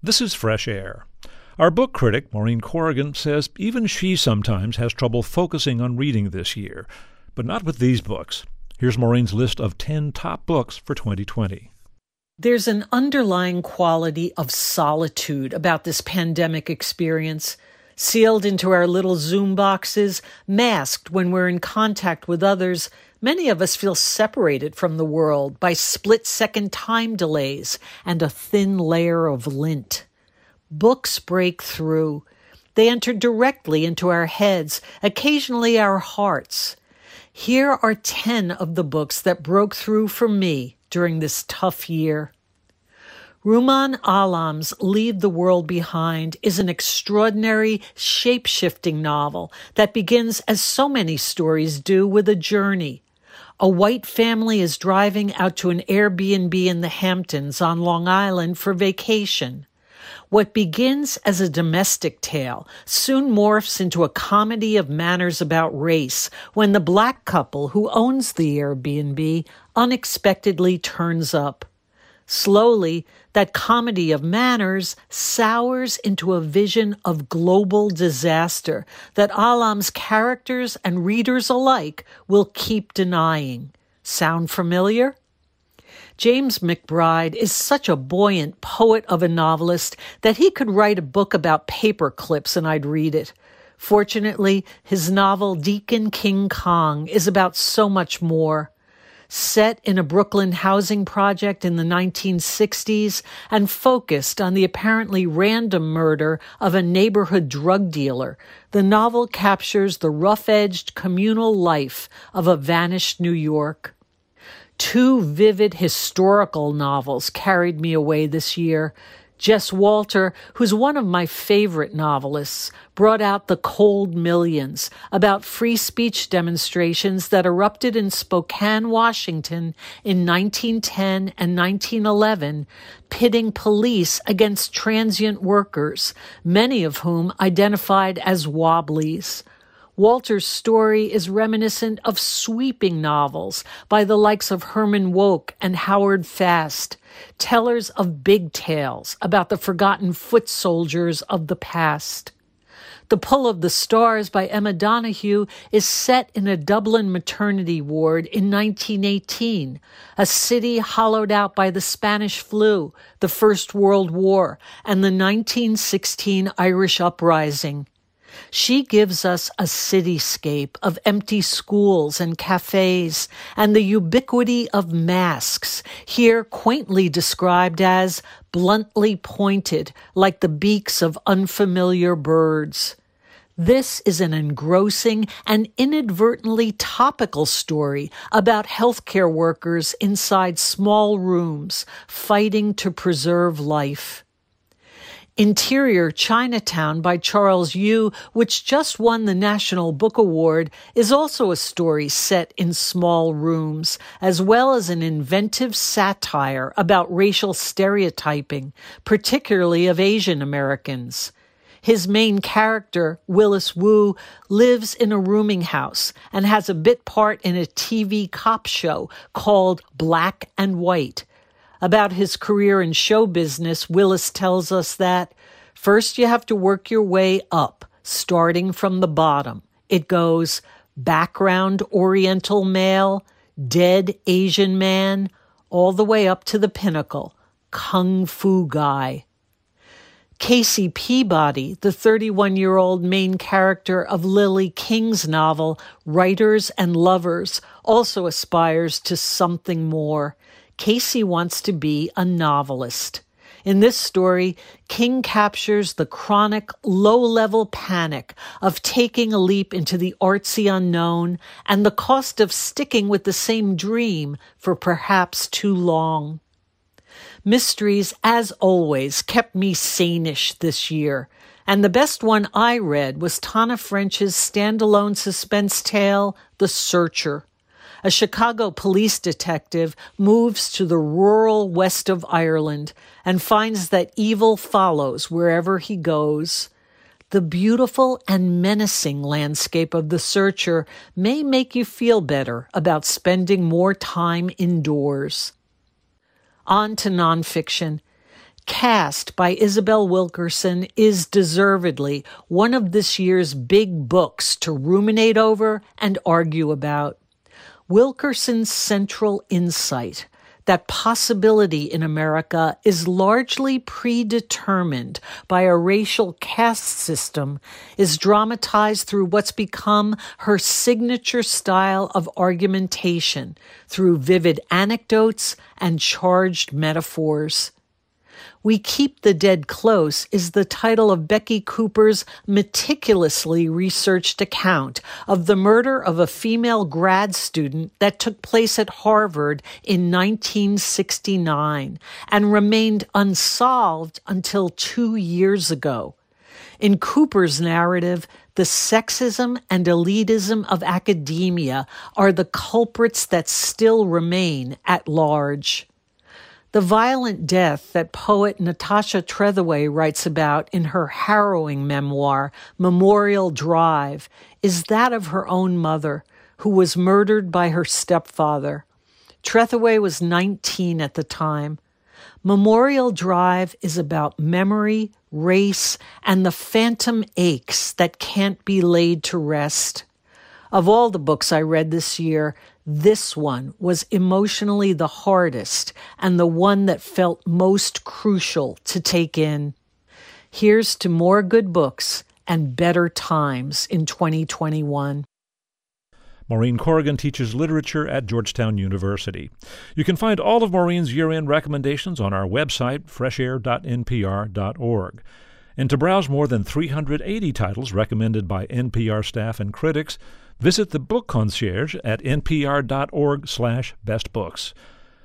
This is Fresh Air. Our book critic, Maureen Corrigan, says even she sometimes has trouble focusing on reading this year, but not with these books. Here's Maureen's list of 10 top books for 2020. There's an underlying quality of solitude about this pandemic experience. Sealed into our little Zoom boxes, masked when we're in contact with others, many of us feel separated from the world by split-second time delays and a thin layer of lint. Books break through. They enter directly into our heads, occasionally our hearts. Here are 10 of the books that broke through for me during this tough year. Rumaan Alam's Leave the World Behind is an extraordinary, shape-shifting novel that begins, as so many stories do, with a journey. A white family is driving out to an Airbnb in the Hamptons on Long Island for vacation. What begins as a domestic tale soon morphs into a comedy of manners about race when the black couple who owns the Airbnb unexpectedly turns up. Slowly, that comedy of manners sours into a vision of global disaster that Alam's characters and readers alike will keep denying. Sound familiar? James McBride is such a buoyant poet of a novelist that he could write a book about paper clips and I'd read it. Fortunately, his novel Deacon King Kong is about so much more. Set in a Brooklyn housing project in the 1960s and focused on the apparently random murder of a neighborhood drug dealer, the novel captures the rough-edged communal life of a vanished New York. 2 vivid historical novels carried me away this year. Jess Walter, who's one of my favorite novelists, brought out The Cold Millions, about free speech demonstrations that erupted in Spokane, Washington in 1910 and 1911, pitting police against transient workers, many of whom identified as wobblies. Walter's story is reminiscent of sweeping novels by the likes of Herman Wouk and Howard Fast, tellers of big tales about the forgotten foot soldiers of the past. The Pull of the Stars by Emma Donoghue is set in a Dublin maternity ward in 1918, a city hollowed out by the Spanish flu, the First World War, and the 1916 Irish Uprising. She gives us a cityscape of empty schools and cafes and the ubiquity of masks, here quaintly described as bluntly pointed, like the beaks of unfamiliar birds. This is an engrossing and inadvertently topical story about healthcare workers inside small rooms fighting to preserve life. Interior Chinatown by Charles Yu, which just won the National Book Award, is also a story set in small rooms, as well as an inventive satire about racial stereotyping, particularly of Asian Americans. His main character, Willis Wu, lives in a rooming house and has a bit part in a TV cop show called Black and White. About his career in show business, Willis tells us that, first you have to work your way up, starting from the bottom. It goes background Oriental male, dead Asian man, all the way up to the pinnacle, Kung Fu guy. Casey Peabody, the 31-year-old main character of Lily King's novel, Writers and Lovers, also aspires to something more. Casey wants to be a novelist. In this story, King captures the chronic, low-level panic of taking a leap into the artsy unknown and the cost of sticking with the same dream for perhaps too long. Mysteries, as always, kept me sane-ish this year, and the best one I read was Tana French's standalone suspense tale, The Searcher. A Chicago police detective moves to the rural west of Ireland and finds that evil follows wherever he goes. The beautiful and menacing landscape of The Searcher may make you feel better about spending more time indoors. On to nonfiction. Caste by Isabel Wilkerson is deservedly one of this year's big books to ruminate over and argue about. Wilkerson's central insight that possibility in America is largely predetermined by a racial caste system is dramatized through what's become her signature style of argumentation, through vivid anecdotes and charged metaphors. We Keep the Dead Close is the title of Becky Cooper's meticulously researched account of the murder of a female grad student that took place at Harvard in 1969 and remained unsolved until 2 years ago. In Cooper's narrative, the sexism and elitism of academia are the culprits that still remain at large. The violent death that poet Natasha Trethewey writes about in her harrowing memoir, Memorial Drive, is that of her own mother, who was murdered by her stepfather. Trethewey was 19 at the time. Memorial Drive is about memory, race, and the phantom aches that can't be laid to rest. Of all the books I read this year, this one was emotionally the hardest and the one that felt most crucial to take in. Here's to more good books and better times in 2021. Maureen Corrigan teaches literature at Georgetown University. You can find all of Maureen's year-end recommendations on our website, freshair.npr.org. And to browse more than 380 titles recommended by NPR staff and critics, visit the Book Concierge at npr.org/bestbooks.